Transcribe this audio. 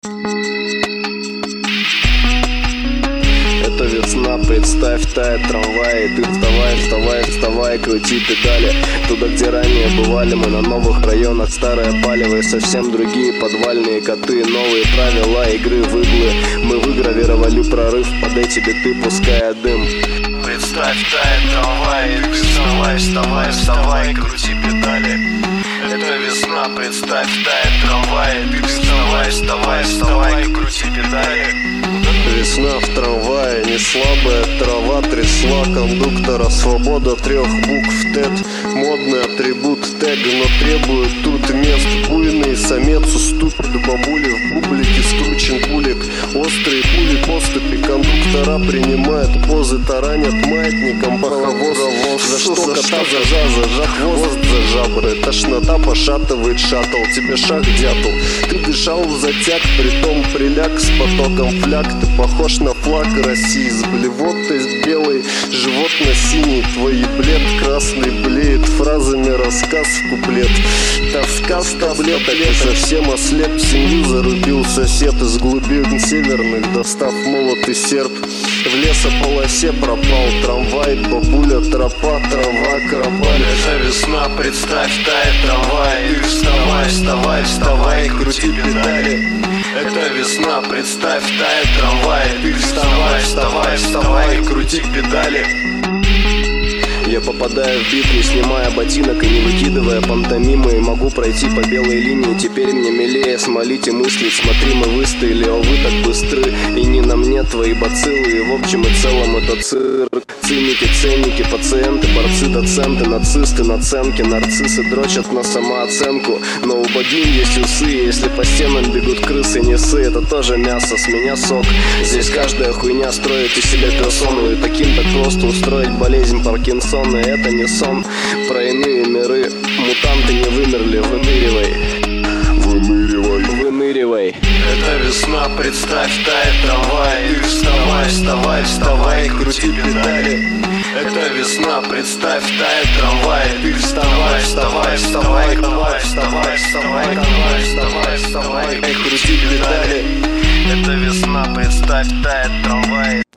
Это весна, представь, тает трамвай. Ты вставай, вставай, вставай, крути педали. Туда, где ранее бывали мы, на новых районах. Старое палево и совсем другие подвальные коты. Новые правила игры в иглы. Мы выгравировали прорыв под эти биты, пуская дым. Представь, тает трамвай. Ты вставай, вставай, вставай, крути педали. Это весна, представь, тает трамвай. Ты вставай, вставай, вставай, крути педали. Весна в трамвае, не слабая трава трясла кондуктора. Свобода 3 букв ТЭТ, модный атрибут тег, но требует тут мест. Буйный самец уступит бабуле в бублике, стручен пулик. Острые пули поступи, кондуктора принимают позы, таранят маятником паровоз. За что кота зажат хвост за жабры. Тошнота пошатывает шаттл, тебе шаг дятел. Ты дышал в затяг, притом приляг с потоком фляг. Ты похож на флаг России, с блевотой белой, животно-синий. Твой блед красный блеет, фразами рассказ в куплет. Тоска с таблеток, ты совсем ослеп. Семью зарубил сосед из глубин северных, достав молот и серп. В лесополосе пропал трамвай, бабуля тропа, трава, карабаль. Это весна, представь, тает трамвай. Ты вставай, вставай, вставай, крути педали. Это весна, представь, тает трамвай. Ты вставай, вставай, вставай, крути педали. Я попадаю в бит, не снимая ботинок и не выкидывая пантомимы. И могу пройти по белой линии, теперь мне милее смолить и мыслить. Смотри, мы выстояли, о вы так быстры. И не на мне твои бациллы, и в общем и целом это цирк. Циники, ценники, пациенты, борцы, доценты, нацисты, наценки, нарциссы дрочат на самооценку. Но у богинь есть усы, если по стенам бегут крысы, не ссы. Это тоже мясо, с меня сок. Здесь каждая хуйня строит из себя персону. И таким так просто устроить болезнь Паркинсона. Это не сон про иные миры. Мутанты не вымерли, выныривай. Выныривай. Выныривай. Это весна, представь, тает трамвай. Ты вставай, вставай, вставай, крути педали. Это весна, представь, тает трамвай. Ты вставай, вставай, вставай, вставай, вставай, вставай, вставай, вставай, вставай, крути педали. Это весна, представь, тает трамвай.